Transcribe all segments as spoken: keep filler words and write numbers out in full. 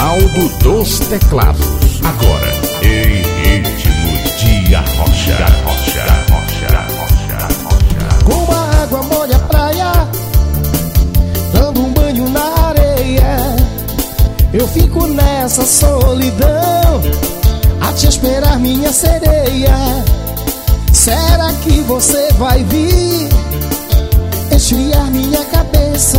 Ronaldo dos teclados. Agora, em ritmo de arrocha, arrocha, arrocha, arrocha, arrocha. Com a água molha a praia, dando um banho na areia. Eu fico nessa solidão, a te esperar, minha sereia. Será que você vai vir esfriar minha cabeça?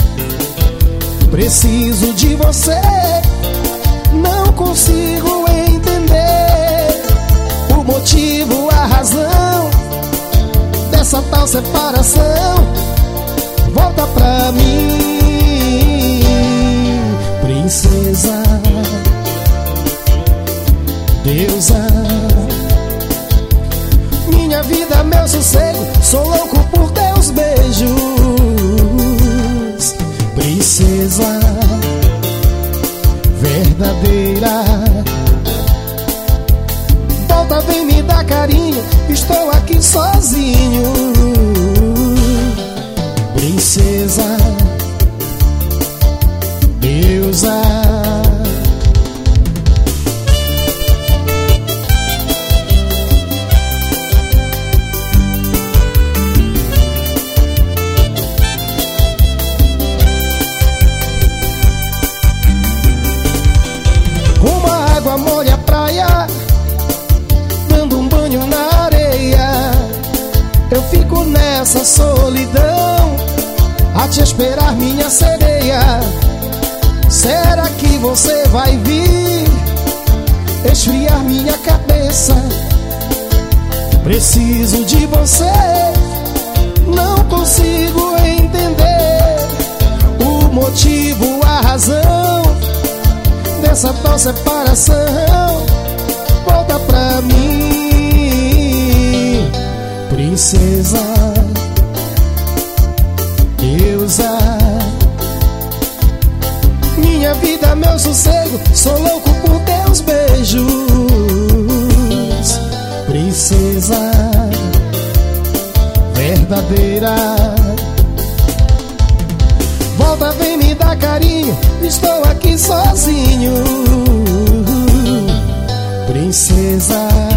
Preciso de você, não consigo entender o motivo, a razão dessa tal separação. Volta pra mim, princesa, deusa, minha vida, meu sossego. Sou louco por teus beijos, princesa verdadeira. Volta, vem me dar carinho, estou aqui sozinho. Princesa, deusa, molha a praia, dando um banho na areia. Eu fico nessa solidão, a te esperar, minha sereia. Será que você vai vir esfriar minha cabeça? Preciso de você, não consigo entender o motivo, a razão dessa tal separação. Volta pra mim, princesa, deusa, minha vida, meu sossego. Sou louco por teus beijos, princesa verdadeira. Volta, vem me dar carinho, estou aqui sozinho. Princesa